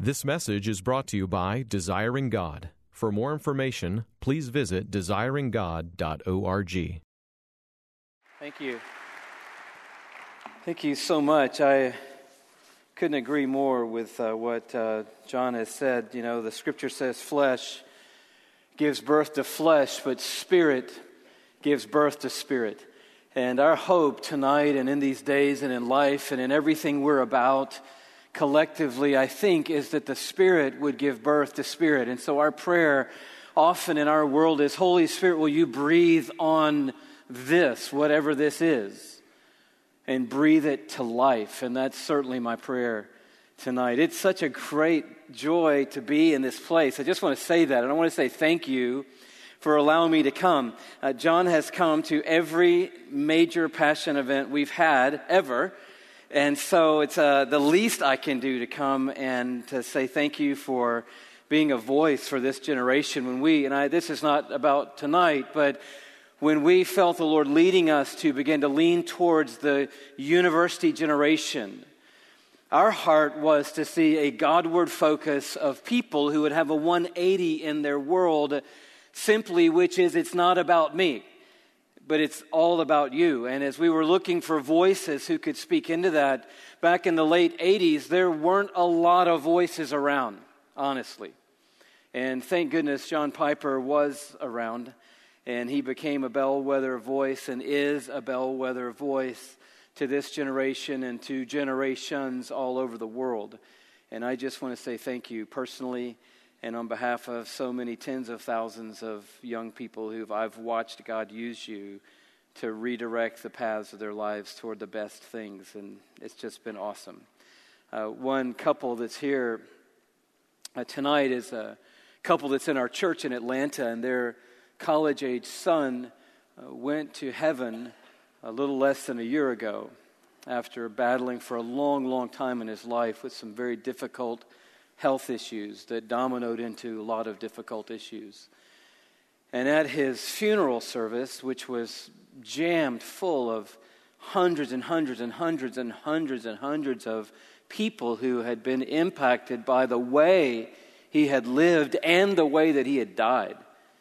This message is brought to you by Desiring God. For more information, please visit desiringgod.org. Thank you. Thank you so much. I couldn't agree more with what John has said. You know, the scripture says flesh gives birth to flesh, but spirit gives birth to spirit. And our hope tonight and in these days and in life and in everything we're about collectively, I think, is that the Spirit would give birth to spirit. And so our prayer often in our world is, Holy Spirit, will you breathe on this, whatever this is, and breathe it to life. And that's certainly my prayer tonight. It's such a great joy to be in this place. I just want to say that, and I want to say thank you for allowing me to come. John has come to every major Passion event we've had ever, and so it's the least I can do to come and to say thank you for being a voice for this generation. This is not about tonight, but when we felt the Lord leading us to begin to lean towards the university generation, our heart was to see a Godward focus of people who would have a 180 in their world, simply which is, it's not about me, but it's all about you. And as we were looking for voices who could speak into that, back in the late 80s, there weren't a lot of voices around, honestly. And thank goodness John Piper was around, and he became a bellwether voice and is a bellwether voice to this generation and to generations all over the world. And I just want to say thank you personally and on behalf of so many tens of thousands of young people who I've watched God use you to redirect the paths of their lives toward the best things. And it's just been awesome. One couple that's here tonight is a couple that's in our church in Atlanta, and their college-age son went to heaven a little less than a year ago after battling for a long, long time in his life with some very difficult health issues that dominoed into a lot of difficult issues. And at his funeral service, which was jammed full of hundreds and hundreds and hundreds and hundreds and hundreds of people who had been impacted by the way he had lived and the way that he had died.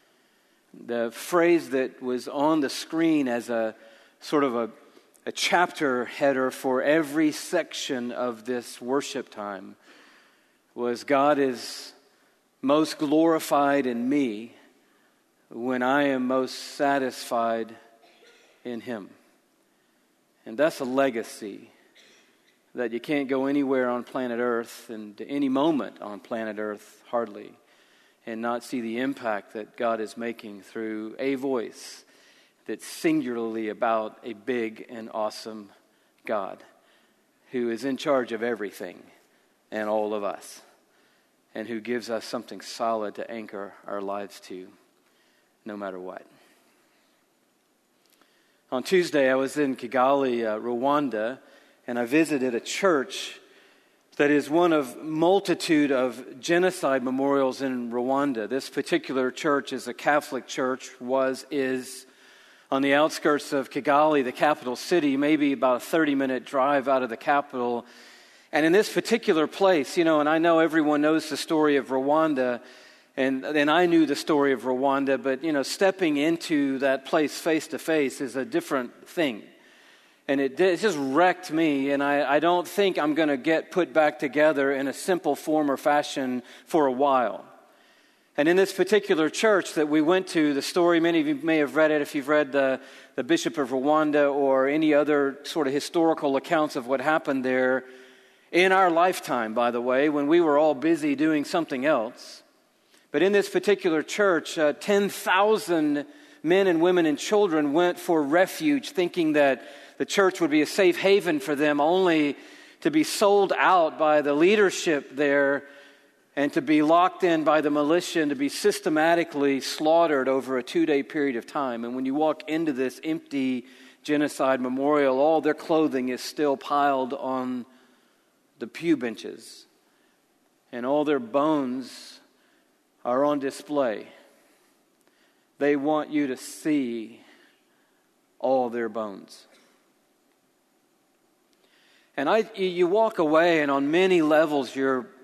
The phrase that was on the screen as a sort of a chapter header for every section of this worship time was, God is most glorified in me when I am most satisfied in Him. And that's a legacy that you can't go anywhere on planet Earth and to any moment on planet Earth, hardly, and not see the impact that God is making through a voice that's singularly about a big and awesome God who is in charge of everything and all of us, and who gives us something solid to anchor our lives to, no matter what. On Tuesday, I was in Kigali, Rwanda, and I visited a church that is one of multitude of genocide memorials in Rwanda. This particular church is a Catholic church, is on the outskirts of Kigali, the capital city, maybe about a 30-minute drive out of the capital. And in this particular place, and I know everyone knows the story of Rwanda, and I knew the story of Rwanda, but, stepping into that place face to face is a different thing. And it just wrecked me, and I don't think I'm going to get put back together in a simple form or fashion for a while. And in this particular church that we went to, the story, many of you may have read it if you've read the Bishop of Rwanda or any other sort of historical accounts of what happened there, in our lifetime, by the way, when we were all busy doing something else. But in this particular church, 10,000 men and women and children went for refuge, thinking that the church would be a safe haven for them, only to be sold out by the leadership there and to be locked in by the militia and to be systematically slaughtered over a 2-day period of time. And when you walk into this empty genocide memorial, all their clothing is still piled on the pew benches, and all their bones are on display. They want you to see all their bones. And you walk away, and on many levels, you're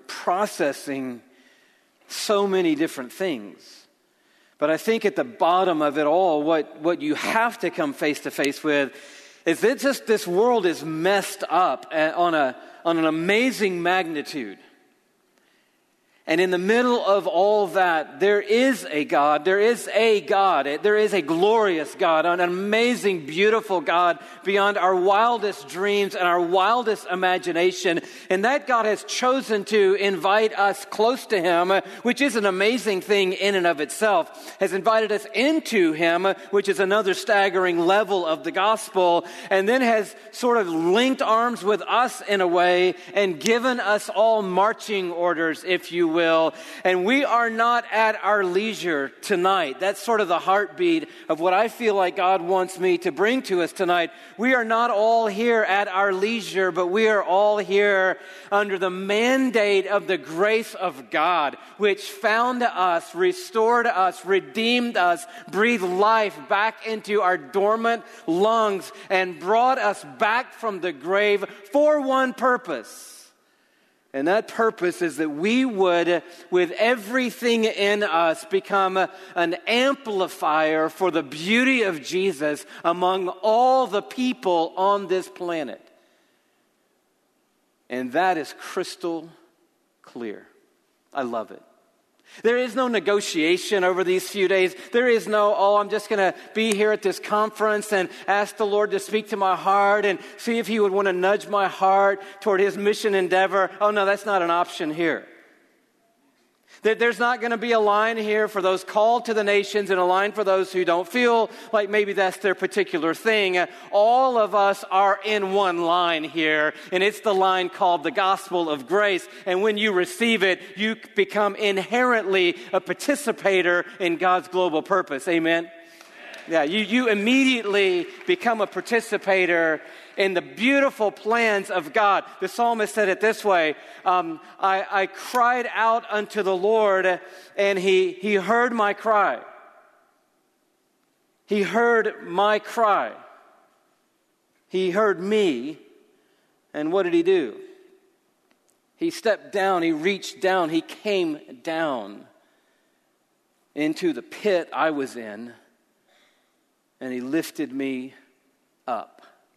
processing so many different things. But I think at the bottom of it all, what you have to come face to face with is that just this world is messed up on an amazing magnitude. And in the middle of all that, there is a God. There is a God. There is a glorious God, an amazing, beautiful God beyond our wildest dreams and our wildest imagination. And that God has chosen to invite us close to Him, which is an amazing thing in and of itself, has invited us into Him, which is another staggering level of the gospel, and then has sort of linked arms with us in a way and given us all marching orders, if you will. And we are not at our leisure tonight. That's sort of the heartbeat of what I feel like God wants me to bring to us tonight. We are not all here at our leisure, but we are all here under the mandate of the grace of God, which found us, restored us, redeemed us, breathed life back into our dormant lungs, and brought us back from the grave for one purpose. And that purpose is that we would, with everything in us, become an amplifier for the beauty of Jesus among all the people on this planet. And that is crystal clear. I love it. There is no negotiation over these few days. There is no, I'm just going to be here at this conference and ask the Lord to speak to my heart and see if He would want to nudge my heart toward His mission endeavor. Oh, no, that's not an option here. There's not going to be a line here for those called to the nations and a line for those who don't feel like maybe that's their particular thing. All of us are in one line here, and it's the line called the gospel of grace. And when you receive it, you become inherently a participator in God's global purpose. Amen? Yeah, you immediately become a participator in the beautiful plans of God. The psalmist said it this way, I cried out unto the Lord, and He heard my cry. He heard my cry. He heard me, and what did He do? He stepped down, He reached down, He came down into the pit I was in, and He lifted me up.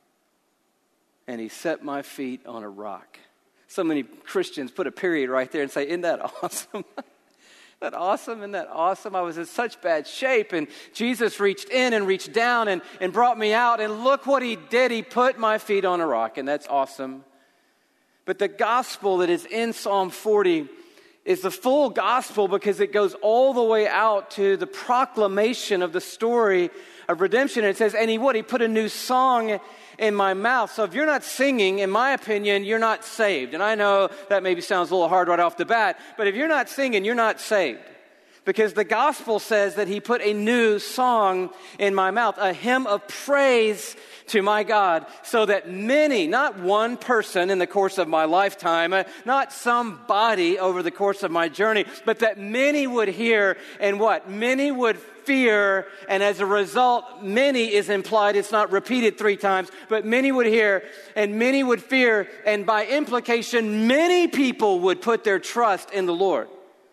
And He set my feet on a rock. So many Christians put a period right there and say, isn't that awesome? Isn't that awesome? Isn't that awesome? I was in such bad shape, and Jesus reached in and reached down and brought me out, and look what He did. He put my feet on a rock, and that's awesome. But the gospel that is in Psalm 40 is the full gospel because it goes all the way out to the proclamation of the story of redemption. And it says, and He put a new song in my mouth. So if you're not singing, in my opinion, you're not saved. And I know that maybe sounds a little hard right off the bat, but if you're not singing, you're not saved. Because the gospel says that He put a new song in my mouth, a hymn of praise to my God, so that many, not one person in the course of my lifetime, not somebody over the course of my journey, but that many would hear, and what? Many would fear, and as a result, many is implied, it's not repeated 3 times, but many would hear, and many would fear, and by implication, many people would put their trust in the Lord.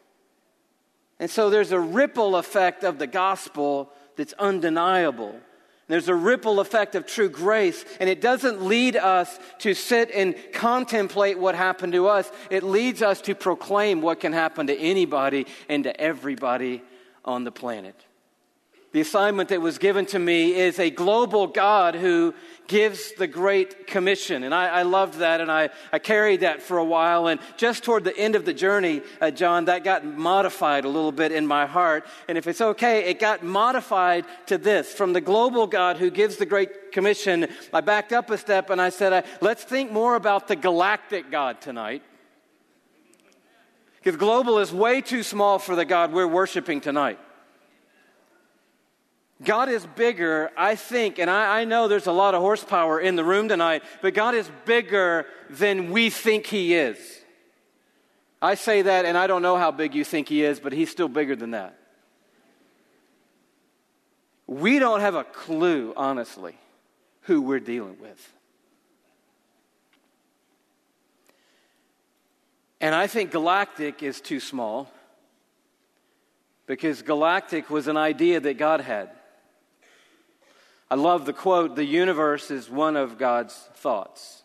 And so there's a ripple effect of the gospel that's undeniable. There's a ripple effect of true grace, and it doesn't lead us to sit and contemplate what happened to us. It leads us to proclaim what can happen to anybody and to everybody on the planet. The assignment that was given to me is a global God who gives the Great Commission. And I loved that, and I carried that for a while. And just toward the end of the journey, John, that got modified a little bit in my heart. And if it's okay, it got modified to this. From the global God who gives the Great Commission, I backed up a step and I said, let's think more about the galactic God tonight. Because global is way too small for the God we're worshiping tonight. God is bigger, I think, and I know there's a lot of horsepower in the room tonight, but God is bigger than we think He is. I say that, and I don't know how big you think He is, but He's still bigger than that. We don't have a clue, honestly, who we're dealing with. And I think galactic is too small, because galactic was an idea that God had. I love the quote, "The universe is one of God's thoughts."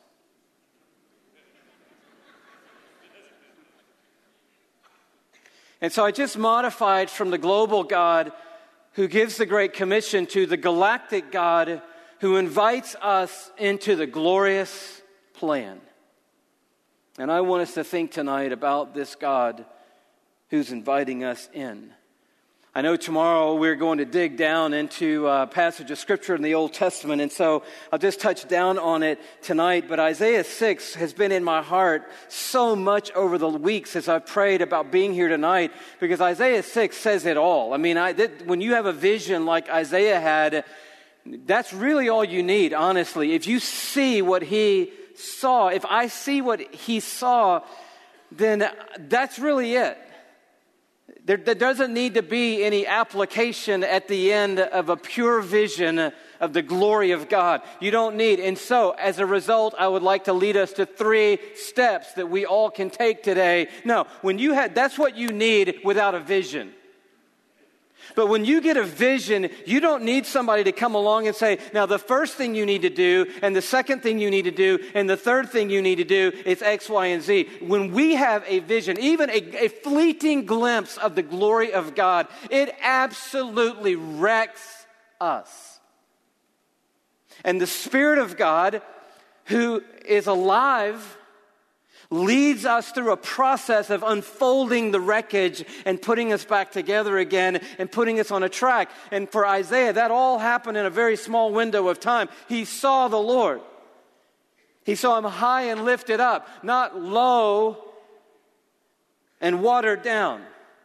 And so I just modified from the global God who gives the Great Commission to the galactic God who invites us into the glorious plan. And I want us to think tonight about this God who's inviting us in. I know tomorrow we're going to dig down into a passage of Scripture in the Old Testament, and so I'll just touch down on it tonight. But Isaiah 6 has been in my heart so much over the weeks as I've prayed about being here tonight, because Isaiah 6 says it all. I mean, when you have a vision like Isaiah had, that's really all you need, honestly. If you see what he saw, if I see what he saw, then that's really it. There doesn't need to be any application at the end of a pure vision of the glory of God. You don't need. And so, as a result, I would like to lead us to 3 steps that we all can take today. No, that's what you need without a vision. But when you get a vision, you don't need somebody to come along and say, now the first thing you need to do, and the second thing you need to do, and the third thing you need to do is X, Y, and Z. When we have a vision, even a fleeting glimpse of the glory of God, it absolutely wrecks us. And the Spirit of God, who is alive, leads us through a process of unfolding the wreckage and putting us back together again and putting us on a track. And for Isaiah, that all happened in a very small window of time. He saw the Lord. He saw him high and lifted up, not low and watered down.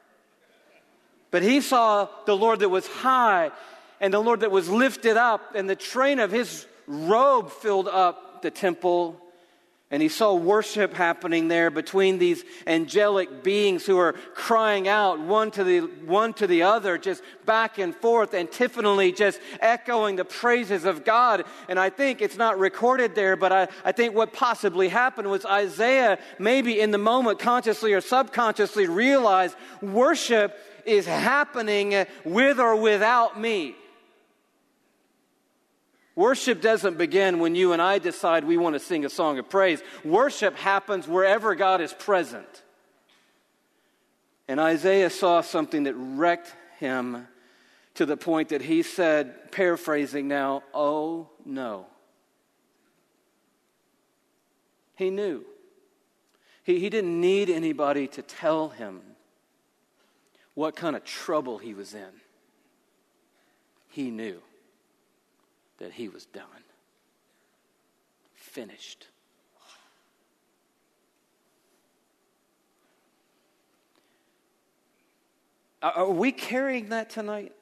But he saw the Lord that was high and the Lord that was lifted up, and the train of his robe filled up the temple. And he saw worship happening there between these angelic beings who are crying out one to the other, just back and forth, antiphonally, just echoing the praises of God. And I think it's not recorded there, but I think what possibly happened was Isaiah, maybe in the moment, consciously or subconsciously, realized worship is happening with or without me. Worship doesn't begin when you and I decide we want to sing a song of praise. Worship happens wherever God is present. And Isaiah saw something that wrecked him to the point that he said, paraphrasing now, "Oh no." He knew. He didn't need anybody to tell him what kind of trouble he was in. He knew that he was done. Finished. Are we carrying that tonight?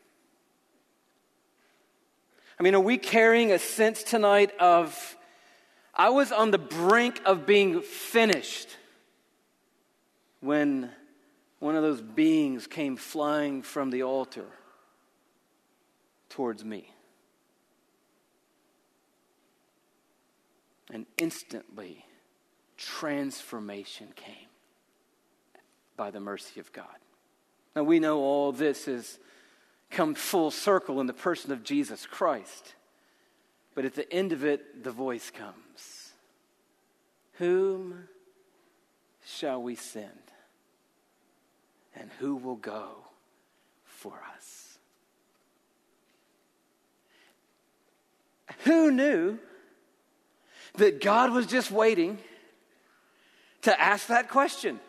I mean, are we carrying a sense tonight of, I was on the brink of being finished when one of those beings came flying from the altar towards me? And instantly, transformation came by the mercy of God. Now, we know all this has come full circle in the person of Jesus Christ. But at the end of it, the voice comes. Whom shall we send? And who will go for us? Who knew that God was just waiting to ask that question?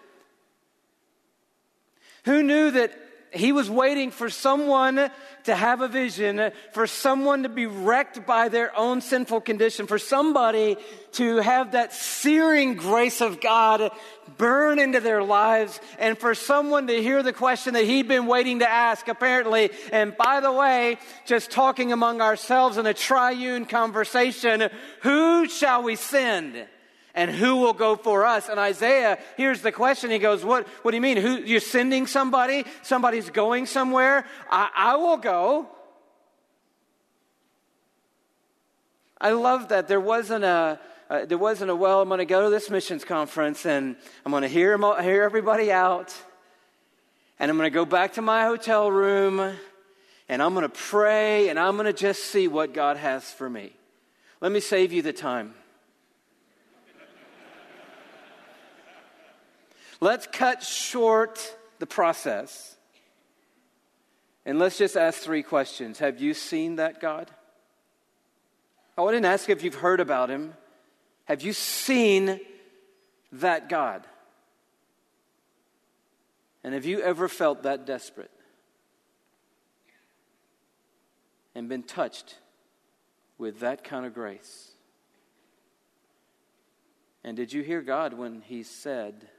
Who knew that he was waiting for someone to have a vision, for someone to be wrecked by their own sinful condition, for somebody to have that searing grace of God burn into their lives, and for someone to hear the question that he'd been waiting to ask, apparently. And by the way, just talking among ourselves in a triune conversation, who shall we send? And who will go for us? And Isaiah here's the question. He goes, what do you mean? You're sending somebody? Somebody's going somewhere? I will go. I love that there wasn't a there wasn't I'm going to go to this missions conference and I'm going to hear everybody out. And I'm going to go back to my hotel room and I'm going to pray and I'm going to just see what God has for me. Let me save you the time. Let's cut short the process. And let's just ask 3 questions. Have you seen that God? I didn't ask if you've heard about him. Have you seen that God? And have you ever felt that desperate and been touched with that kind of grace? And did you hear God when he said,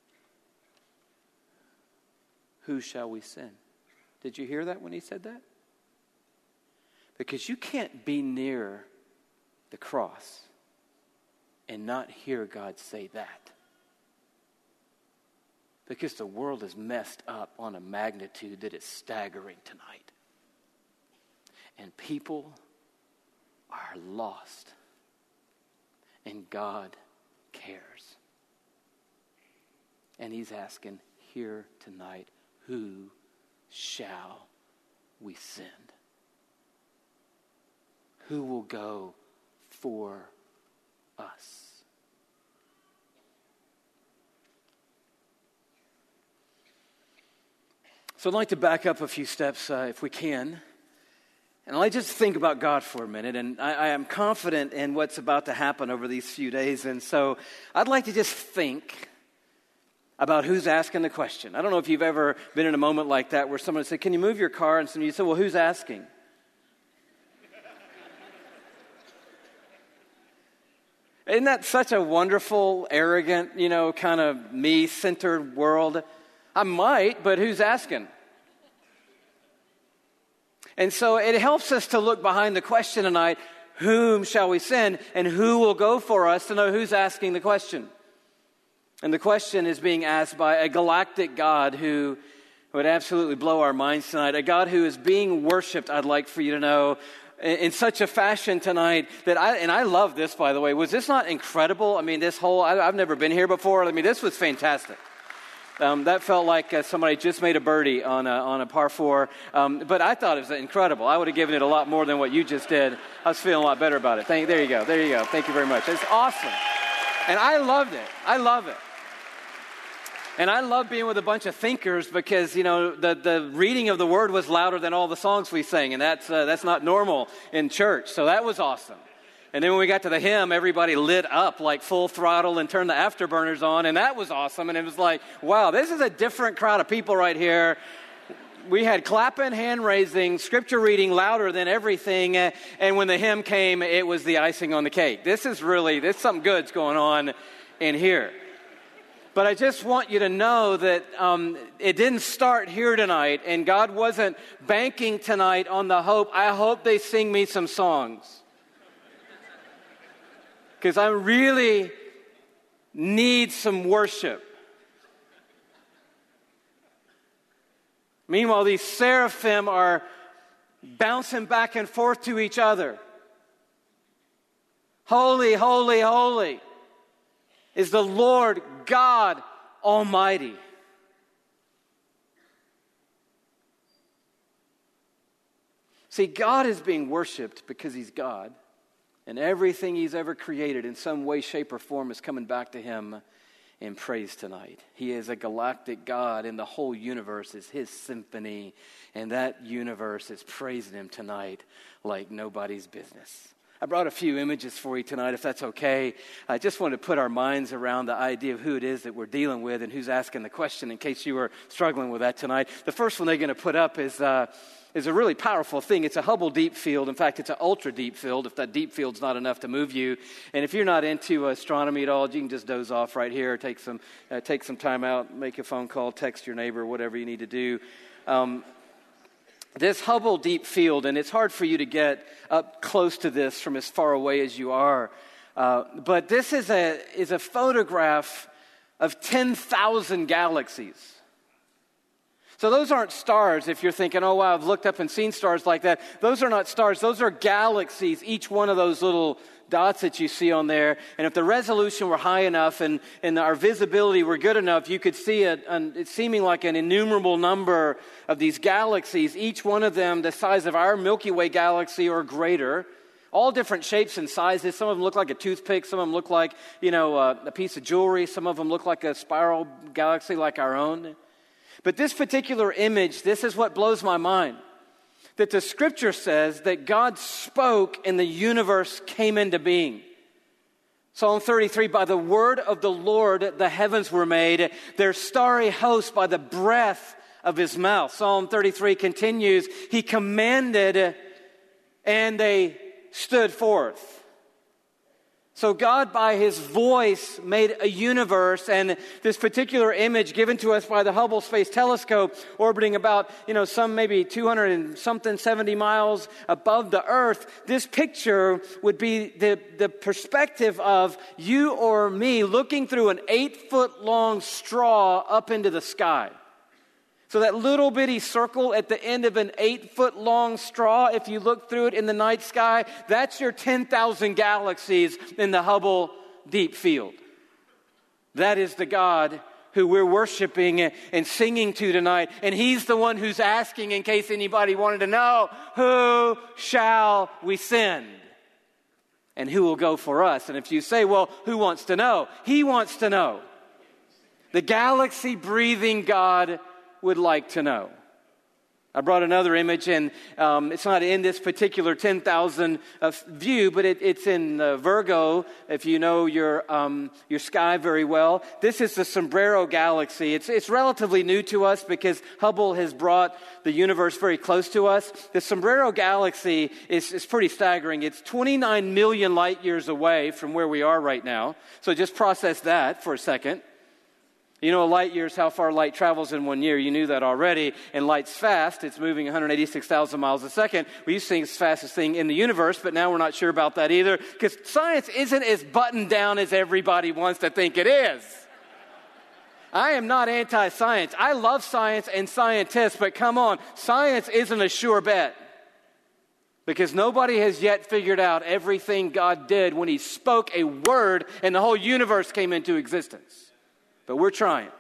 "Who shall we send?" Did you hear that when he said that? Because you can't be near the cross and not hear God say that. Because the world is messed up on a magnitude that is staggering tonight. And people are lost. And God cares. And he's asking here tonight, who shall we send? Who will go for us? So I'd like to back up a few steps if we can. And I'd like to just think about God for a minute. And I am confident in what's about to happen over these few days. And so I'd like to just think about who's asking the question. I don't know if you've ever been in a moment like that where someone said, "Can you move your car?" And you said, "Well, who's asking?" Isn't that such a wonderful, arrogant, kind of me-centered world? I might, but who's asking? And so it helps us to look behind the question tonight, whom shall we send, and who will go for us, to know who's asking the question. And the question is being asked by a galactic God who would absolutely blow our minds tonight, a God who is being worshipped, I'd like for you to know, in such a fashion tonight that I love this, by the way. Was this not incredible? I mean, I've never been here before. I mean, this was fantastic. That felt like somebody just made a birdie on a par 4. But I thought it was incredible. I would have given it a lot more than what you just did. I was feeling a lot better about it. There you go. Thank you very much. It's awesome. And I loved it. I love it. And I love being with a bunch of thinkers because, the reading of the word was louder than all the songs we sang. And that's not normal in church. So that was awesome. And then when we got to the hymn, everybody lit up like full throttle and turned the afterburners on. And that was awesome. And it was like, wow, this is a different crowd of people right here. We had clapping, hand raising, scripture reading louder than everything. And when the hymn came, it was the icing on the cake. There's something good's going on in here. But I just want you to know that it didn't start here tonight. And God wasn't banking tonight on the hope, I hope they sing me some songs. Because I really need some worship. Meanwhile, these seraphim are bouncing back and forth to each other. Holy, holy, holy is the Lord God Almighty. See, God is being worshiped because he's God. And everything he's ever created in some way, shape, or form is coming back to him in praise tonight. He is a galactic God, and the whole universe is his symphony. And that universe is praising him tonight like nobody's business. I brought a few images for you tonight, if that's okay. I just wanted to put our minds around the idea of who it is that we're dealing with and who's asking the question in case you were struggling with that tonight. The first one they're going to put up is a really powerful thing. It's a Hubble deep field. In fact, it's an ultra deep field if that deep field's not enough to move you. And if you're not into astronomy at all, you can just doze off right here, take some time out, make a phone call, text your neighbor, whatever you need to do. This Hubble deep field, and it's hard for you to get up close to this from as far away as you are, but this is a photograph of 10,000 galaxies. So those aren't stars if you're thinking, oh, wow, I've looked up and seen stars like that. Those are not stars. Those are galaxies, each one of those little dots that you see on there. And if the resolution were high enough and our visibility were good enough, you could see it's seeming like an innumerable number of these galaxies, each one of them the size of our Milky Way galaxy or greater. All different shapes and sizes. Some of them look like a toothpick. Some of them look like, a piece of jewelry. Some of them look like a spiral galaxy like our own. But this particular image, this is what blows my mind. That the scripture says that God spoke and the universe came into being. Psalm 33, by the word of the Lord the heavens were made, their starry host by the breath of his mouth. Psalm 33 continues, he commanded and they stood forth. So God, by his voice, made a universe, and this particular image given to us by the Hubble Space Telescope, orbiting about, some maybe 200 and something, 70 miles above the Earth, this picture would be the perspective of you or me looking through an 8-foot-long straw up into the sky. So that little bitty circle at the end of an 8-foot-long straw, if you look through it in the night sky, that's your 10,000 galaxies in the Hubble deep field. That is the God who we're worshiping and singing to tonight. And he's the one who's asking, in case anybody wanted to know, who shall we send? And who will go for us? And if you say, well, who wants to know? He wants to know. The galaxy-breathing God would like to know. I brought another image, and it's not in this particular 10,000 view, but it's in Virgo, if you know your sky very well. This is the Sombrero Galaxy. It's relatively new to us because Hubble has brought the universe very close to us. The Sombrero Galaxy is pretty staggering. It's 29 million light years away from where we are right now. So just process that for a second. A light year is how far light travels in 1 year. You knew that already. And light's fast. It's moving 186,000 miles a second. We used to think it's the fastest thing in the universe, but now we're not sure about that either, because science isn't as buttoned down as everybody wants to think it is. I am not anti-science. I love science and scientists, but come on, science isn't a sure bet. Because nobody has yet figured out everything God did when he spoke a word and the whole universe came into existence. But we're trying.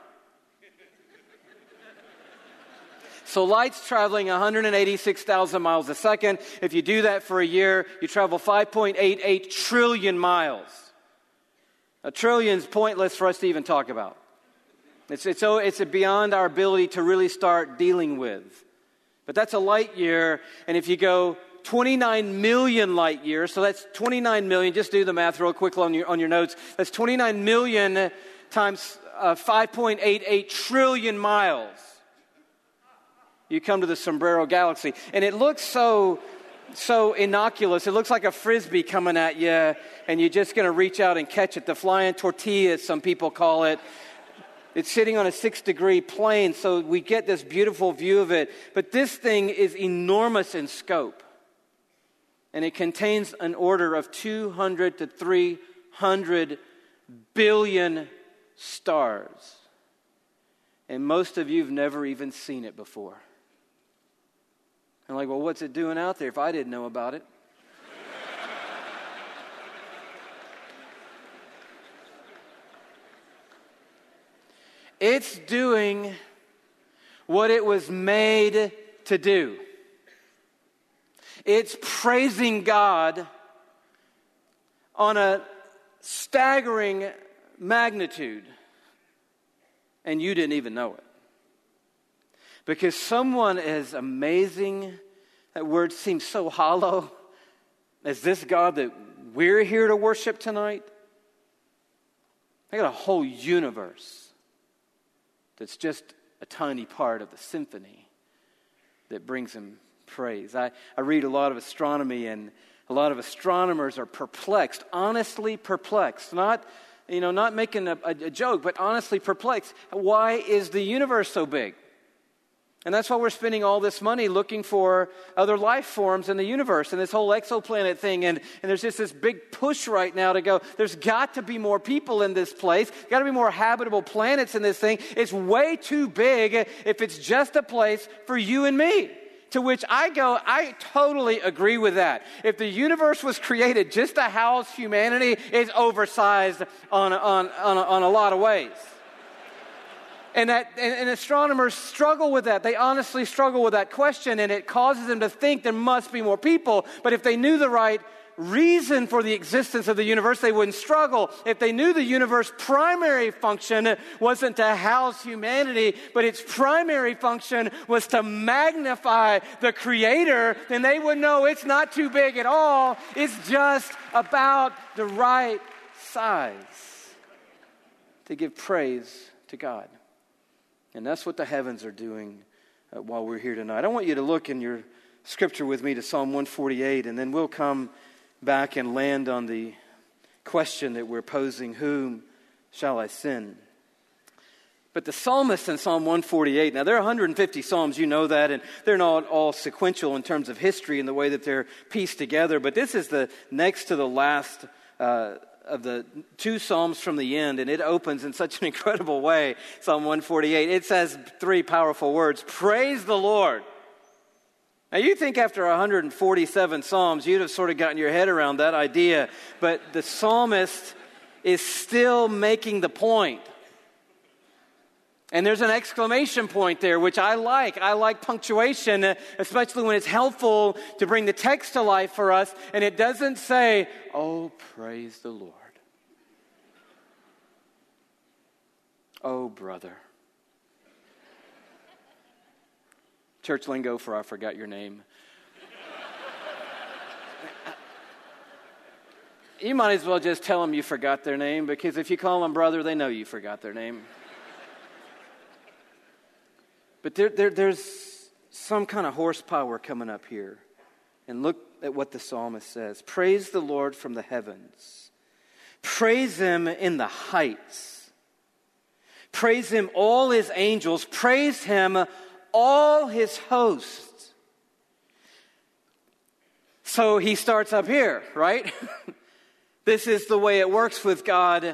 So light's traveling 186,000 miles a second. If you do that for a year, you travel 5.88 trillion miles. A trillion's pointless for us to even talk about. It's beyond our ability to really start dealing with. But that's a light year, and if you go 29 million light years, so that's 29 million, just do the math real quick on your notes. That's 29 million times 5.88 trillion miles. You come to the Sombrero Galaxy, and it looks so innocuous. It looks like a frisbee coming at you, and you're just going to reach out and catch it. The flying tortilla, as some people call it. It's sitting on a 6-degree plane, so we get this beautiful view of it. But this thing is enormous in scope, and it contains an order of 200 to 300 billion stars. And most of you have never even seen it before. I'm like, well, what's it doing out there if I didn't know about it? It's doing what it was made to do. It's praising God on a staggering magnitude, and you didn't even know it. Because someone as amazing, that word seems so hollow, as this God that we're here to worship tonight, they got a whole universe that's just a tiny part of the symphony that brings him praise. I read a lot of astronomy, and a lot of astronomers are perplexed, honestly perplexed, not making a joke, but honestly perplexed. Why is the universe so big? And that's why we're spending all this money looking for other life forms in the universe and this whole exoplanet thing. And there's just this big push right now to go, there's got to be more people in this place. Got to be more habitable planets in this thing. It's way too big if it's just a place for you and me. To which I go, I totally agree with that. If the universe was created just to house humanity, it's oversized on a lot of ways. And astronomers struggle with that. They honestly struggle with that question, and it causes them to think there must be more people. But if they knew the right reason for the existence of the universe, they wouldn't struggle. If they knew the universe's primary function wasn't to house humanity, but its primary function was to magnify the Creator, then they would know it's not too big at all. It's just about the right size to give praise to God. And that's what the heavens are doing while we're here tonight. I want you to look in your scripture with me to Psalm 148, and then we'll come back and land on the question that we're posing, whom shall I send? But the psalmist in Psalm 148, now there are 150 psalms, you know that, and they're not all sequential in terms of history and the way that they're pieced together, but this is the next to the last of the two psalms from the end, and it opens in such an incredible way. Psalm 148, it says three powerful words: praise the Lord. Now you think after 147 psalms you'd have sort of gotten your head around that idea, but the psalmist is still making the point. And there's an exclamation point there, which I like. I like punctuation, especially when it's helpful to bring the text to life for us. And it doesn't say, oh, praise the Lord. Oh, brother. Church lingo for I forgot your name. You might as well just tell them you forgot their name, because if you call them brother, they know you forgot their name. But there's some kind of horsepower coming up here. And look at what the psalmist says. Praise the Lord from the heavens. Praise Him in the heights. Praise Him, all His angels. Praise Him, all His hosts. So he starts up here, right? This is the way it works with God.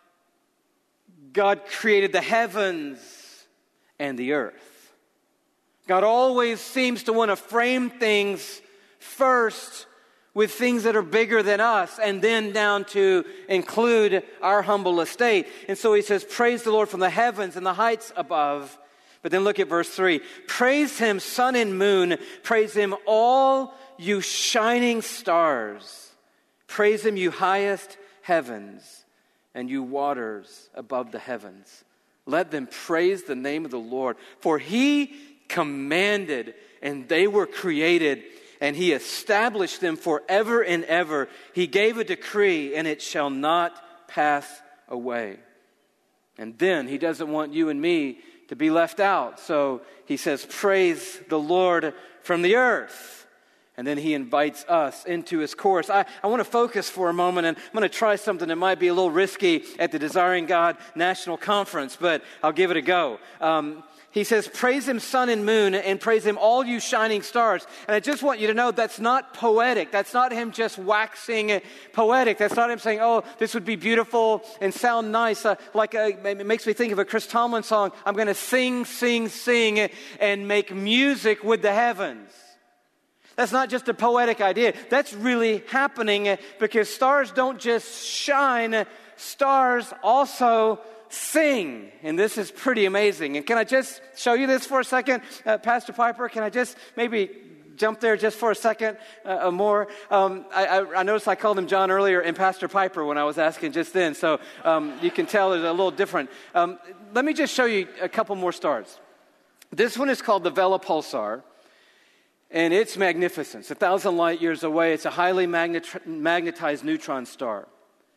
God created the heavens and the earth. God always seems to want to frame things first with things that are bigger than us, and then down to include our humble estate. And so he says, praise the Lord from the heavens and the heights above. But then look at verse 3. Praise Him, sun and moon. Praise Him, all you shining stars. Praise Him, you highest heavens, and you waters above the heavens. Let them praise the name of the Lord. For He commanded, and they were created, and He established them forever and ever. He gave a decree, and it shall not pass away. And then He doesn't want you and me to be left out. So He says, praise the Lord from the earth. And then He invites us into His course. I want to focus for a moment, and I'm going to try something that might be a little risky at the Desiring God National Conference, but I'll give it a go. He says, praise Him, sun and moon, and praise Him, all you shining stars. And I just want you to know that's not poetic. That's not Him just waxing poetic. That's not Him saying, oh, this would be beautiful and sound nice. It makes me think of a Chris Tomlin song, I'm going to sing, sing, sing, and make music with the heavens. That's not just a poetic idea. That's really happening, because stars don't just shine. Stars also sing. And this is pretty amazing. And can I just show you this for a second? Pastor Piper, can I just maybe jump there just for a second more? I noticed I called him John earlier and Pastor Piper when I was asking just then. So you can tell it's a little different. Let me just show you a couple more stars. This one is called the Vela Pulsar. And it's magnificent. It's 1,000 light years away. It's a highly magnetized neutron star.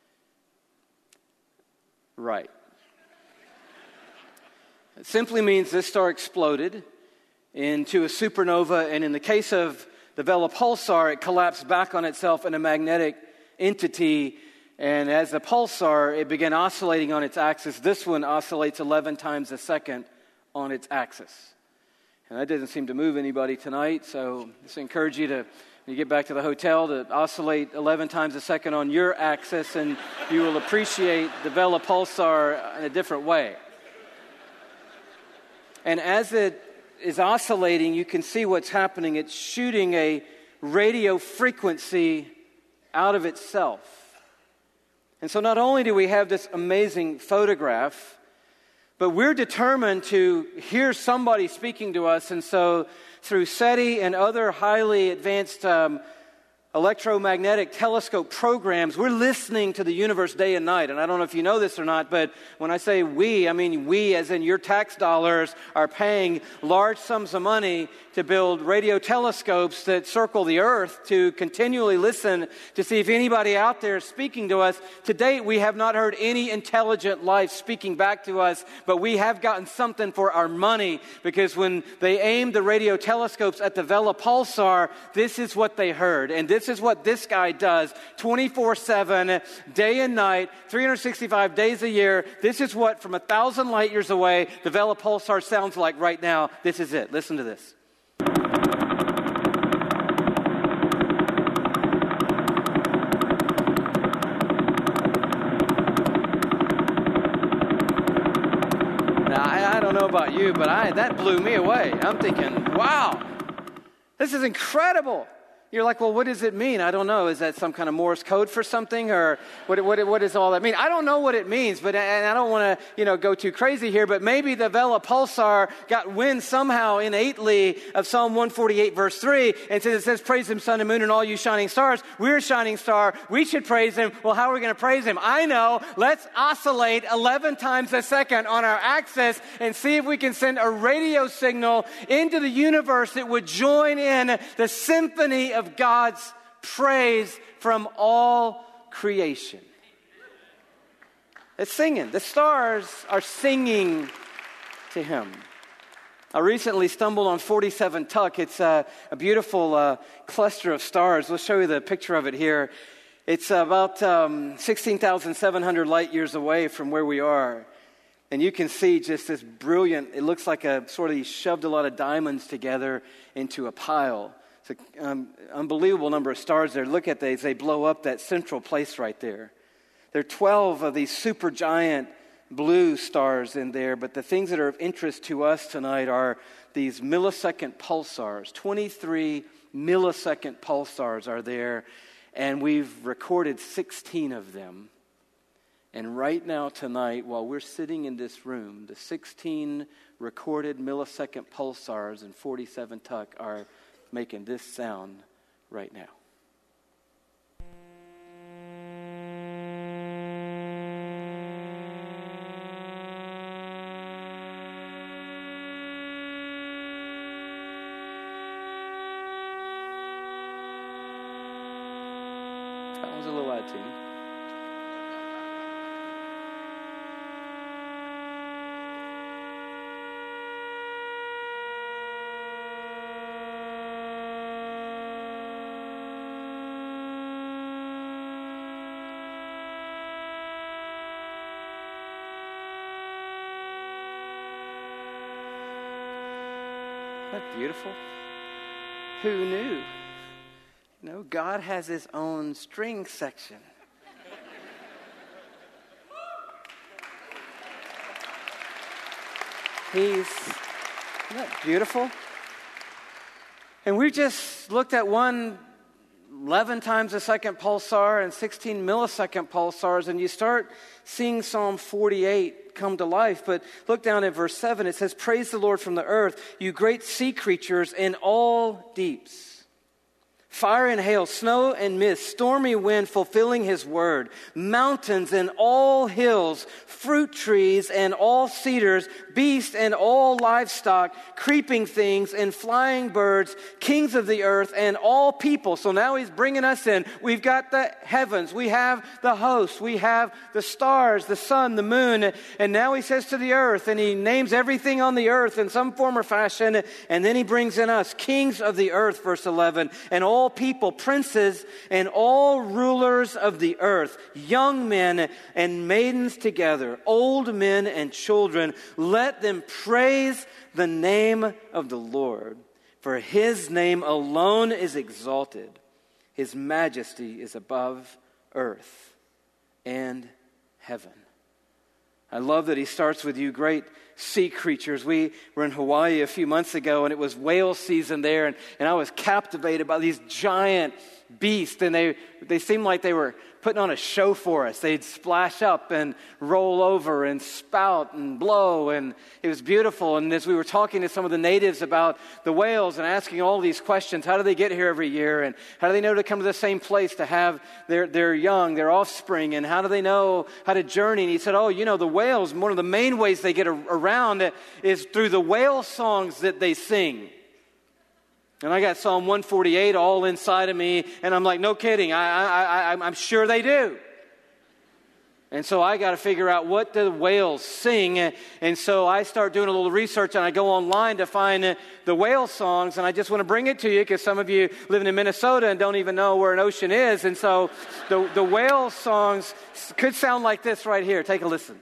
Right. It simply means this star exploded into a supernova, and in the case of the Vela Pulsar, it collapsed back on itself in a magnetic entity, and as a pulsar, it began oscillating on its axis. This one oscillates 11 times a second on its axis. And that doesn't seem to move anybody tonight, so I just encourage you to, when you get back to the hotel, to oscillate 11 times a second on your axis, and you will appreciate the Vela pulsar in a different way. And as it is oscillating, you can see what's happening. It's shooting a radio frequency out of itself. And so not only do we have this amazing photograph, but we're determined to hear somebody speaking to us. And so through SETI and other highly advanced electromagnetic telescope programs, we're listening to the universe day and night. And I don't know if you know this or not, but when I say we, I mean we as in your tax dollars are paying large sums of money to build radio telescopes that circle the earth to continually listen to see if anybody out there is speaking to us. To date, we have not heard any intelligent life speaking back to us, but we have gotten something for our money, because when they aimed the radio telescopes at the Vela pulsar, this is what they heard. And this is what this guy does 24/7, day and night, 365 days a year. This is what, from 1,000 light years away, the Vela pulsar sounds like right now. This is it. Listen to this. Now, I don't know about you, but that blew me away. I'm thinking, wow, this is incredible. You're like, well, what does it mean? I don't know. Is that some kind of Morse code for something? Or what does all that mean? I don't know what it means, but and I don't want to, go too crazy here, but maybe the Vela pulsar got wind somehow innately of Psalm 148, verse 3, and since it says, praise him, sun and moon, and all you shining stars. We're a shining star. We should praise him. Well, how are we going to praise him? I know. Let's oscillate 11 times a second on our axis and see if we can send a radio signal into the universe that would join in the symphony of God's praise from all creation. It's singing. The stars are singing to him. I recently stumbled on 47 Tuc. It's a beautiful cluster of stars. We'll show you the picture of it here. It's about 16,700 light years away from where we are. And you can see just this brilliant, it looks like he shoved a lot of diamonds together into a pile. It's an unbelievable number of stars there. Look at these. They blow up that central place right there. There are 12 of these supergiant blue stars in there, but the things that are of interest to us tonight are these millisecond pulsars. 23 millisecond pulsars are there, and we've recorded 16 of them. And right now tonight, while we're sitting in this room, the 16 recorded millisecond pulsars in 47 Tuc are making this sound right now. That was a little out of tune. Isn't that beautiful? Who knew? God has his own string section. Isn't that beautiful? And we just looked at 11 times a second pulsar and 16 millisecond pulsars, and you start seeing Psalm 48 come to life. But look down at verse 7. It says, praise the Lord from the earth, you great sea creatures in all deeps. Fire and hail, snow and mist, stormy wind fulfilling his word, mountains and all hills, fruit trees and all cedars, beasts and all livestock, creeping things and flying birds, kings of the earth and all people. So now he's bringing us in. We've got the heavens, we have the hosts, we have the stars, the sun, the moon, and now he says to the earth, and he names everything on the earth in some form or fashion, and then he brings in us, kings of the earth, verse 11, and all all people, princes, and all rulers of the earth, young men and maidens together, old men and children, let them praise the name of the Lord. For his name alone is exalted. His majesty is above earth and heaven. I love that he starts with you great sea creatures. We were in Hawaii a few months ago, and it was whale season there, and I was captivated by these giant beasts, and they seemed like they were putting on a show for us. They'd splash up and roll over and spout and blow, and it was beautiful. And as we were talking to some of the natives about the whales and asking all these questions, how do they get here every year, and how do they know to come to the same place to have their young, their offspring, and how do they know how to journey? And he said, the whales, one of the main ways they get around is through the whale songs that they sing. And I got Psalm 148 all inside of me, and I'm like, no kidding, I'm sure they do. And so I got to figure out what the whales sing, and so I start doing a little research, and I go online to find the whale songs, and I just want to bring it to you because some of you living in Minnesota and don't even know where an ocean is, and so the whale songs could sound like this right here. Take a listen.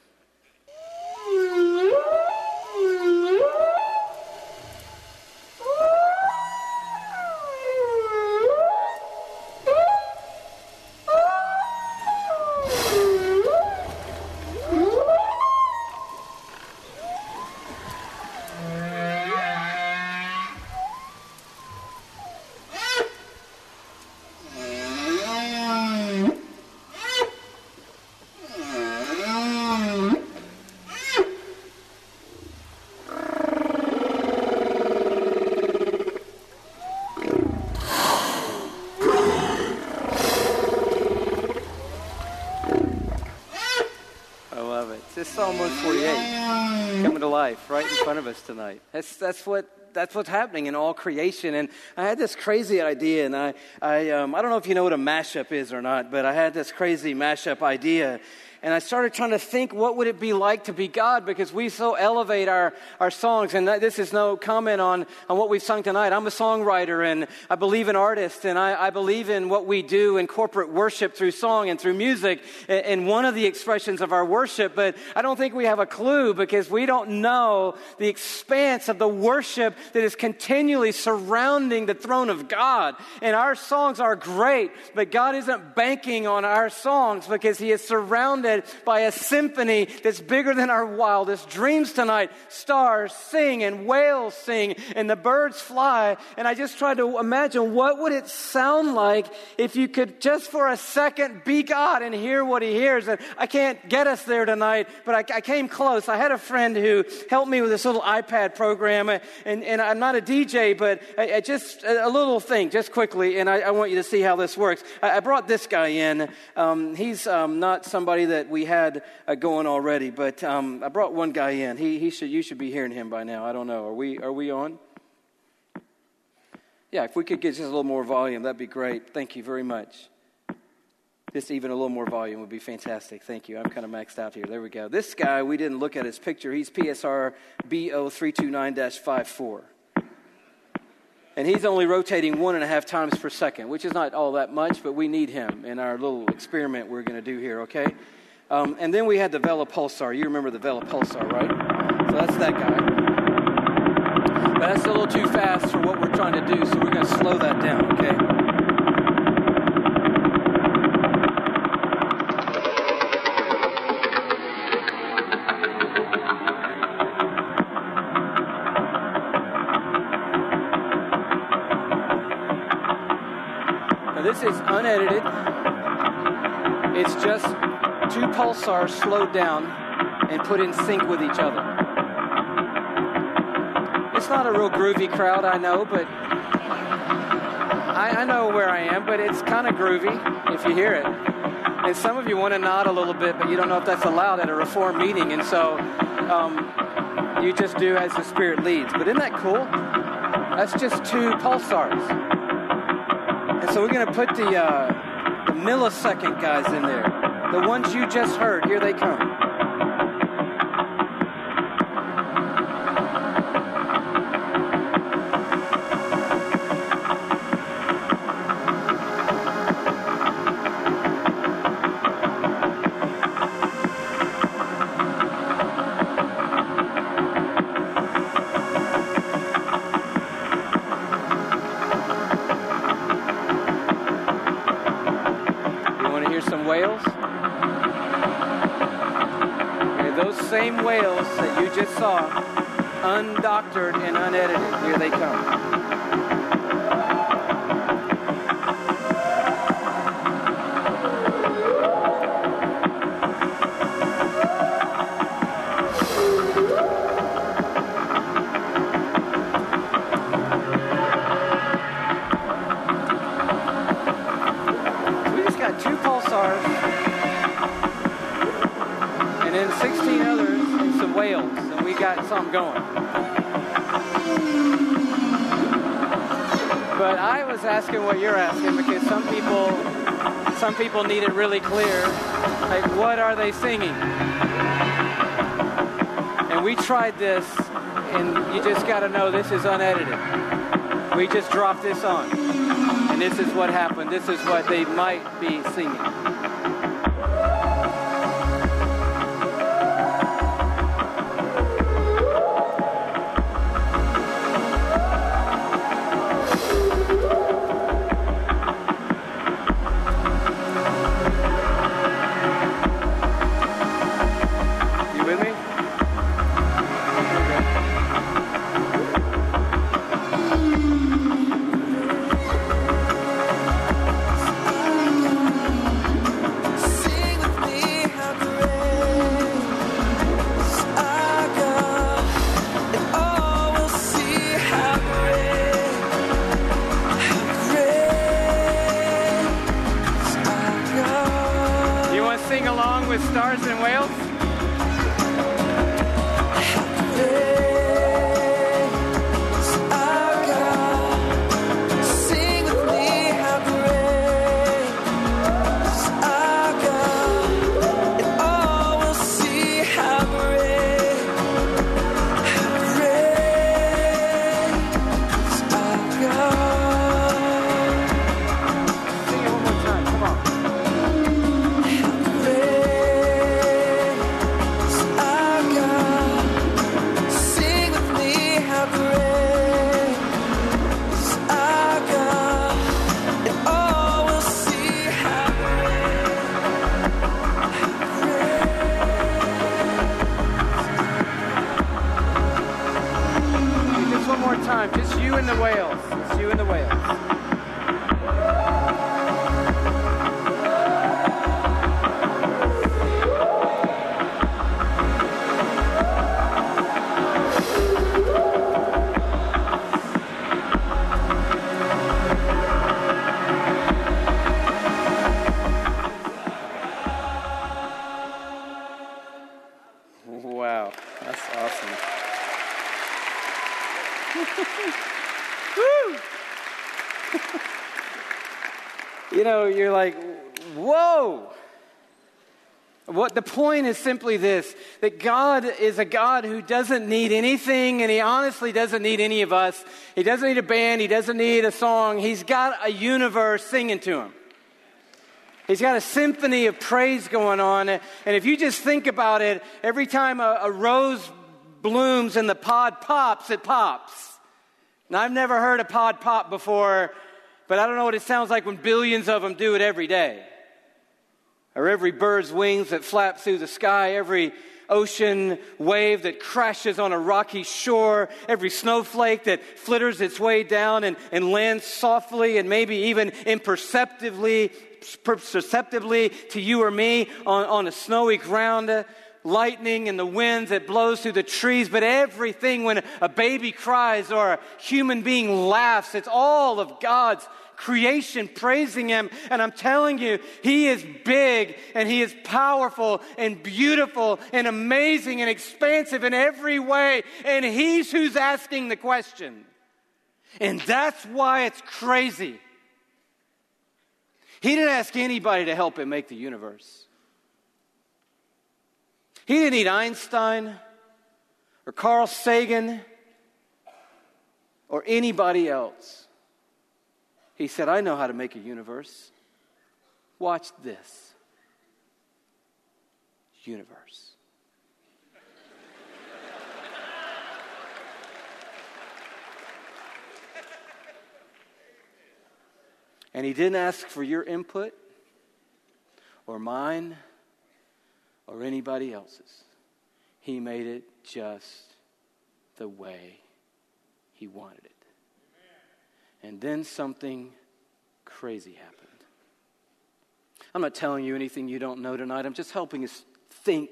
Psalm 148 coming to life right in front of us tonight. That's what's happening in all creation. And I had this crazy idea, and I don't know if you know what a mashup is or not, but I had this crazy mashup idea. And I started trying to think, what would it be like to be God? Because we so elevate our songs. And this is no comment on what we've sung tonight. I'm a songwriter, and I believe in artists, and I believe in what we do in corporate worship through song and through music, and one of the expressions of our worship. But I don't think we have a clue, because we don't know the expanse of the worship that is continually surrounding the throne of God. And our songs are great, but God isn't banking on our songs, because he is surrounded by a symphony that's bigger than our wildest dreams tonight. Stars sing and whales sing and the birds fly. And I just tried to imagine, what would it sound like if you could just for a second be God and hear what he hears. And I can't get us there tonight, but I came close. I had a friend who helped me with this little iPad program, and I'm not a DJ, but just a little thing, just quickly, and I want you to see how this works. I brought this guy in. He's not somebody that we had going already, but I brought one guy in. You should be hearing him by now. I don't know. Are we on? Yeah, if we could get just a little more volume, that'd be great. Thank you very much. Just even a little more volume would be fantastic. Thank you. I'm kind of maxed out here. There we go. This guy, we didn't look at his picture. He's PSR BO329-54. And he's only rotating 1.5 times per second, which is not all that much, but we need him in our little experiment we're going to do here, okay? And then we had the Vela Pulsar. You remember the Vela Pulsar, right? So that's that guy. But that's a little too fast for what we're trying to do, so we're going to slow that down, okay? Now this is unedited. It's just 2 pulsars slowed down and put in sync with each other. It's not a real groovy crowd, I know, but I know where I am, but it's kind of groovy if you hear it. And some of you want to nod a little bit, but you don't know if that's allowed at a Reform meeting, and so you just do as the Spirit leads. But isn't that cool? That's just 2 pulsars. And so we're going to put the millisecond guys in there. The ones you just heard, here they come. same whales that you just saw, undoctored and unedited. Here they come. And then 16 others and some whales, and we got something going. But I was asking what you're asking because some people need it really clear. Like, what are they singing? And we tried this, and you just got to know this is unedited. We just dropped this on, and this is what happened. This is what they might be singing. With stars and whales? Just you and the whales. Just you and the whales. Wow, that's awesome. Woo! You know, you're like, whoa! What the point is simply this, that God is a God who doesn't need anything, and He honestly doesn't need any of us. He doesn't need a band. He doesn't need a song. He's got a universe singing to Him. He's got a symphony of praise going on. And if you just think about it, every time a rose blooms and the pod pops, it pops. Now, I've never heard a pod pop before, but I don't know what it sounds like when billions of them do it every day. Or every bird's wings that flap through the sky, every ocean wave that crashes on a rocky shore, every snowflake that flitters its way down and lands softly and maybe even imperceptibly to you or me on a snowy ground, lightning and the winds that blows through the trees, but everything when a baby cries or a human being laughs, it's all of God's creation praising Him. And I'm telling you, He is big and He is powerful and beautiful and amazing and expansive in every way. And He's who's asking the question. And that's why it's crazy. He didn't ask anybody to help Him make the universe. He didn't need Einstein or Carl Sagan or anybody else. He said, I know how to make a universe. Watch this. Universe. And He didn't ask for your input or mine or anybody else's. He made it just the way He wanted it. And then something crazy happened. I'm not telling you anything you don't know tonight. I'm just helping us think.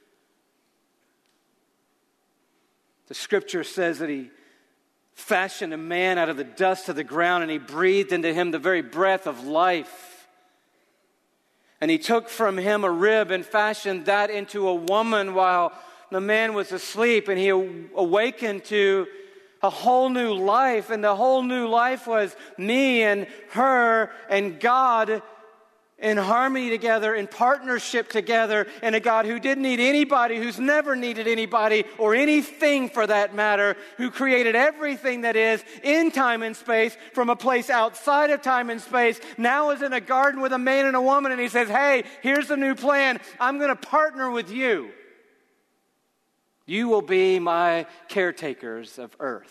The scripture says that He fashioned a man out of the dust of the ground, and He breathed into him the very breath of life. And He took from him a rib and fashioned that into a woman while the man was asleep, and he awakened to a whole new life. And the whole new life was me and her and God in harmony together, in partnership together, and a God who didn't need anybody, who's never needed anybody or anything for that matter, who created everything that is in time and space from a place outside of time and space, now is in a garden with a man and a woman, and He says, hey, here's the new plan. I'm going to partner with you. You will be my caretakers of earth.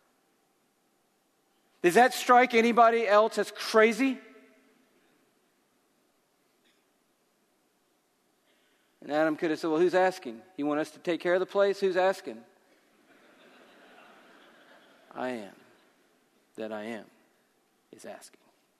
Does that strike anybody else as crazy? And Adam could have said, well, who's asking? You want us to take care of the place? Who's asking? I am that I am is asking.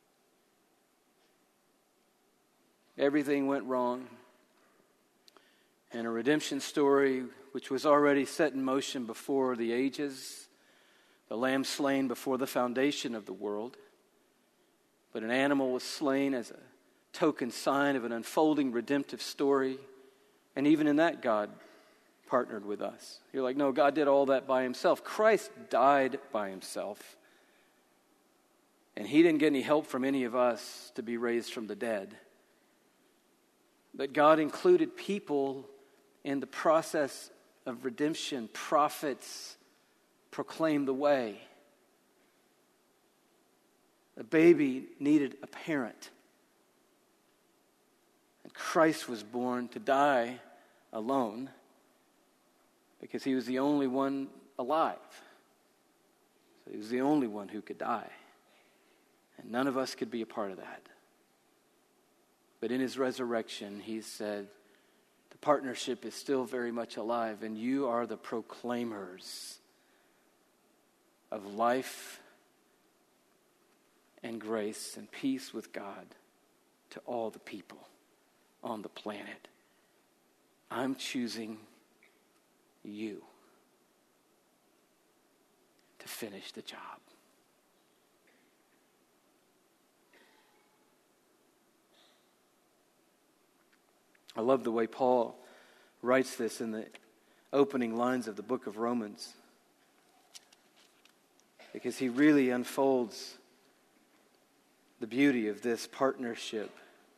Everything went wrong. And a redemption story which was already set in motion before the ages, the lamb slain before the foundation of the world. But an animal was slain as a token sign of an unfolding redemptive story. And even in that, God partnered with us. You're like, no, God did all that by Himself. Christ died by Himself. And He didn't get any help from any of us to be raised from the dead. But God included people in the process of redemption. Prophets proclaimed the way. A baby needed a parent. And Christ was born to die alone because He was the only one alive. So He was the only one who could die. And none of us could be a part of that. But in His resurrection, He said, the partnership is still very much alive, and you are the proclaimers of life and grace and peace with God to all the people on the planet. I'm choosing you to finish the job. I love the way Paul writes this in the opening lines of the book of Romans, because he really unfolds the beauty of this partnership.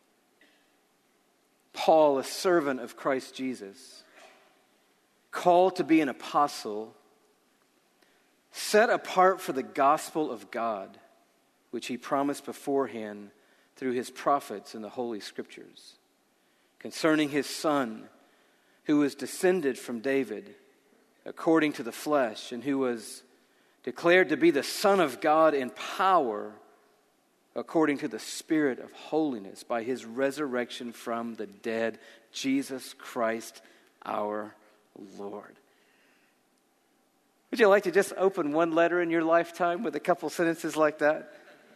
Paul, a servant of Christ Jesus, called to be an apostle, set apart for the gospel of God, which He promised beforehand through His prophets in the Holy Scriptures, concerning His Son, who was descended from David according to the flesh, and who was declared to be the Son of God in power according to the Spirit of holiness by His resurrection from the dead, Jesus Christ our Lord. Would you like to just open one letter in your lifetime with a couple sentences like that?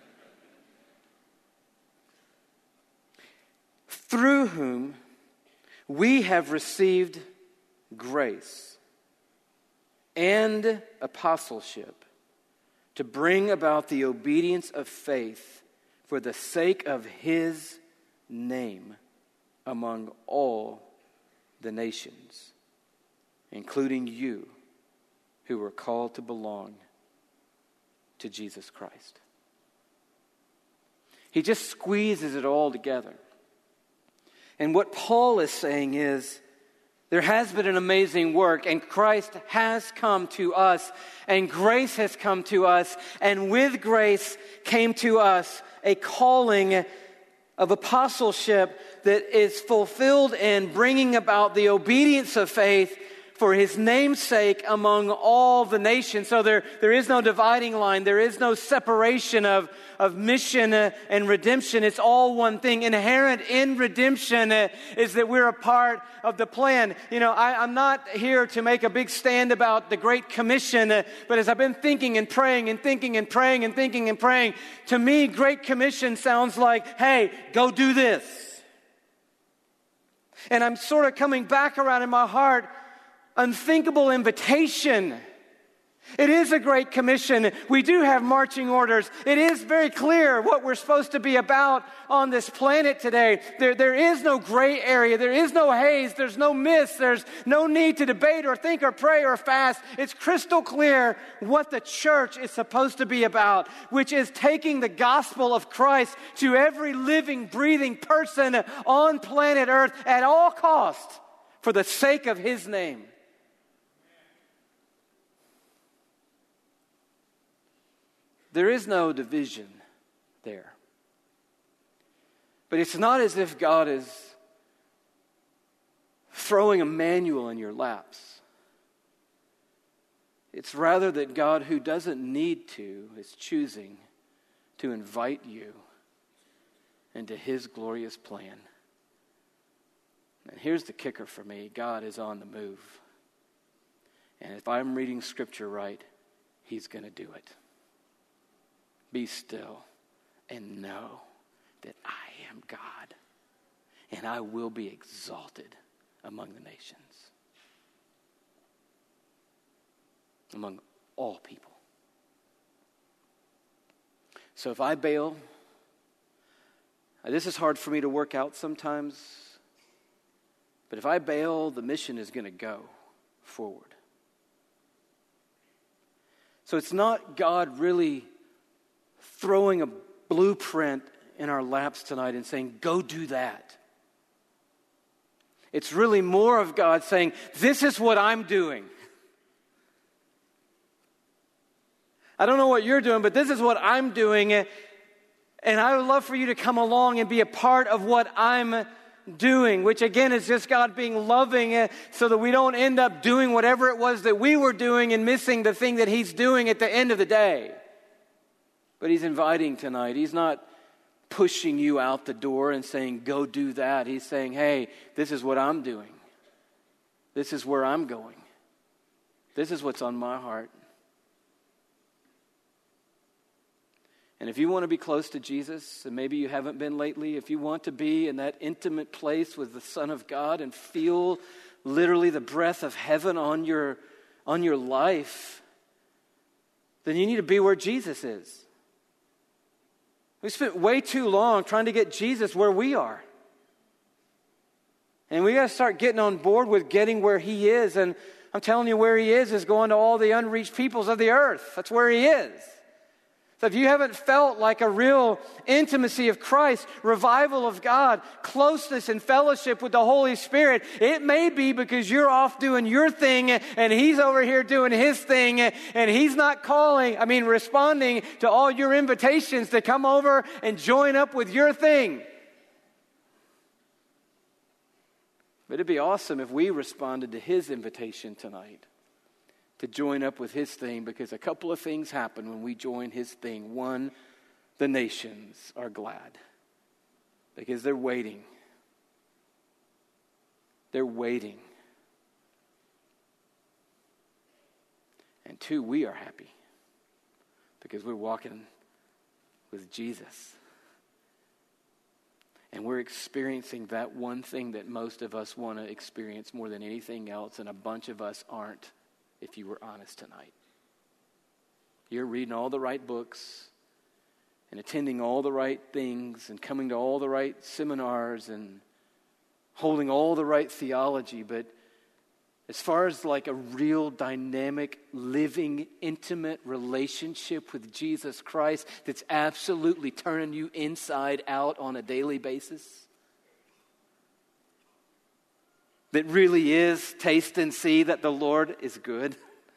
Through whom we have received grace and apostleship to bring about the obedience of faith for the sake of His name among all the nations, including you who are called to belong to Jesus Christ. He just squeezes it all together. And what Paul is saying is, there has been an amazing work, and Christ has come to us, and grace has come to us, and with grace came to us a calling of apostleship that is fulfilled in bringing about the obedience of faith for his name's sake among all the nations. So there is no dividing line. There is no separation of mission and redemption. It's all one thing. Inherent in redemption is that we're a part of the plan. I'm not here to make a big stand about the Great Commission, but as I've been thinking and praying and thinking and praying and thinking and praying, to me, Great Commission sounds like, hey, go do this. And I'm sort of coming back around in my heart, unthinkable invitation. It is a great commission. We do have marching orders. It is very clear what we're supposed to be about on this planet today. There is no gray area. There is no haze. There's no mist. There's no need to debate or think or pray or fast. It's crystal clear what the church is supposed to be about, which is taking the gospel of Christ to every living, breathing person on planet Earth at all costs for the sake of his name. There is no division there. But it's not as if God is throwing a manual in your laps. It's rather that God, who doesn't need to, is choosing to invite you into his glorious plan. And here's the kicker for me. God is on the move. And if I'm reading Scripture right, he's going to do it. Be still and know that I am God, and I will be exalted among the nations, among all people. So if I bail, this is hard for me to work out sometimes, but if I bail, the mission is going to go forward. So it's not God really throwing a blueprint in our laps tonight and saying, go do that. It's really more of God saying, this is what I'm doing. I don't know what you're doing, but this is what I'm doing. And I would love for you to come along and be a part of what I'm doing, which again is just God being loving so that we don't end up doing whatever it was that we were doing and missing the thing that he's doing at the end of the day. But he's inviting tonight. He's not pushing you out the door and saying, go do that. He's saying, hey, this is what I'm doing. This is where I'm going. This is what's on my heart. And if you want to be close to Jesus, and maybe you haven't been lately, if you want to be in that intimate place with the Son of God and feel literally the breath of heaven on your life, then you need to be where Jesus is. We spent way too long trying to get Jesus where we are. And we got to start getting on board with getting where he is. And I'm telling you, where he is going to all the unreached peoples of the earth. That's where he is. So if you haven't felt like a real intimacy of Christ, revival of God, closeness and fellowship with the Holy Spirit, it may be because you're off doing your thing and he's over here doing his thing and he's not responding to all your invitations to come over and join up with your thing. But it'd be awesome if we responded to his invitation tonight to join up with his thing, because a couple of things happen when we join his thing. One, the nations are glad because they're waiting. They're waiting. And two, we are happy because we're walking with Jesus. And we're experiencing that one thing that most of us want to experience more than anything else, and a bunch of us aren't. If you were honest tonight, you're reading all the right books and attending all the right things and coming to all the right seminars and holding all the right theology. But as far as like a real dynamic, living, intimate relationship with Jesus Christ that's absolutely turning you inside out on a daily basis, that really is taste and see that the Lord is good.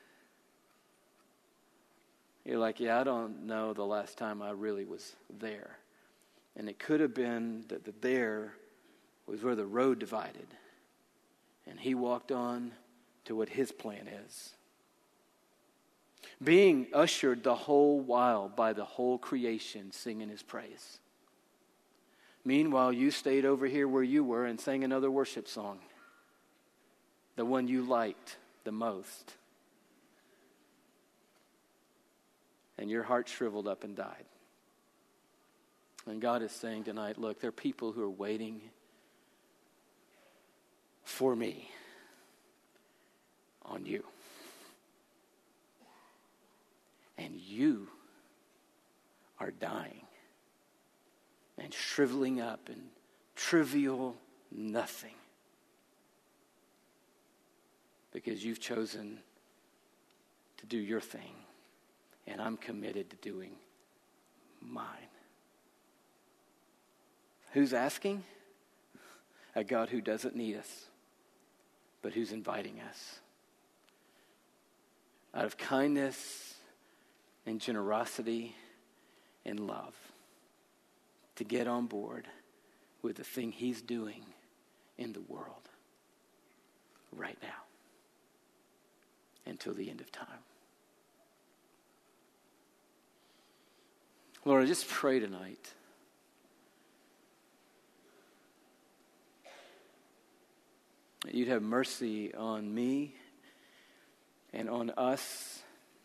You're like, yeah, I don't know the last time I really was there. And it could have been that the there was where the road divided. And he walked on to what his plan is. Being ushered the whole while by the whole creation singing his praise. Meanwhile, you stayed over here where you were and sang another worship song. The one you liked the most. And your heart shriveled up and died. And God is saying tonight, look, there are people who are waiting for me on you. And you are dying and shriveling up in trivial nothing because you've chosen to do your thing, and I'm committed to doing mine. Who's asking? A God who doesn't need us, but who's inviting us. Out of kindness and generosity and love, to get on board with the thing he's doing in the world right now until the end of time. Lord, I just pray tonight that you'd have mercy on me and on us.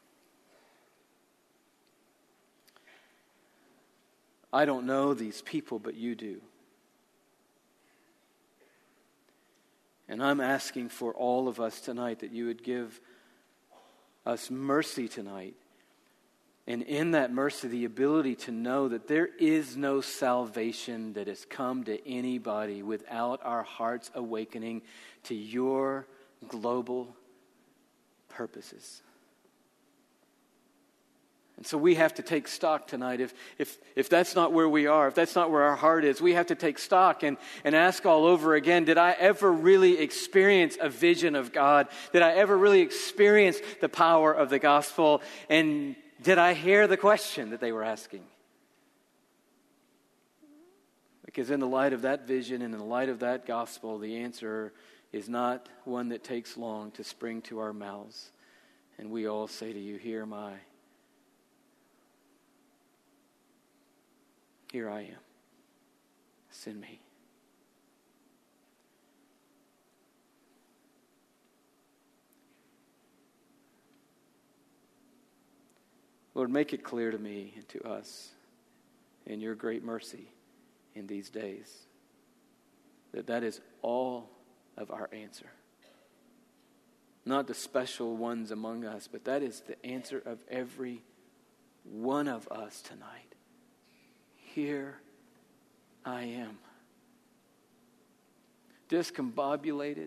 I don't know these people, but you do. And I'm asking for all of us tonight that you would give us mercy tonight. And in that mercy, the ability to know that there is no salvation that has come to anybody without our hearts awakening to your global purposes. And so we have to take stock tonight. If that's not where we are, if that's not where our heart is, we have to take stock and ask all over again, did I ever really experience a vision of God? Did I ever really experience the power of the gospel? And did I hear the question that they were asking? Because in the light of that vision and in the light of that gospel, the answer is not one that takes long to spring to our mouths. And we all say to you, here I am. Send me. Lord, make it clear to me and to us in your great mercy in these days that is all of our answer. Not the special ones among us, but that is the answer of every one of us tonight. Here I am. Discombobulated.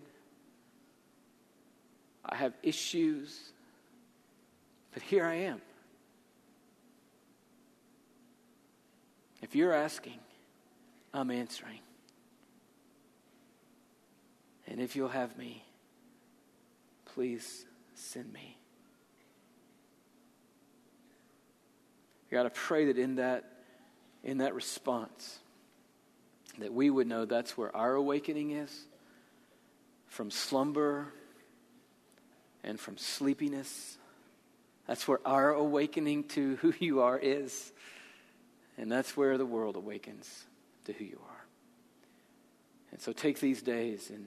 I have issues. But here I am. If you're asking, I'm answering. And if you'll have me, please send me. God, I pray that in that response, that we would know that's where our awakening is, from slumber and from sleepiness. That's where our awakening to who you are is. And that's where the world awakens to who you are. And so take these days and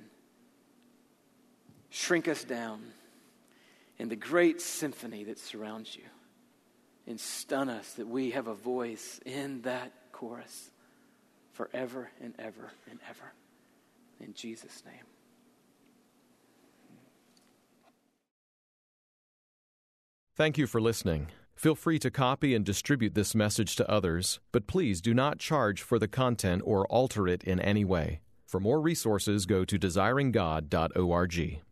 shrink us down in the great symphony that surrounds you. And stun us that we have a voice in that chorus forever and ever and ever. In Jesus' name. Thank you for listening. Feel free to copy and distribute this message to others, but please do not charge for the content or alter it in any way. For more resources, go to desiringgod.org.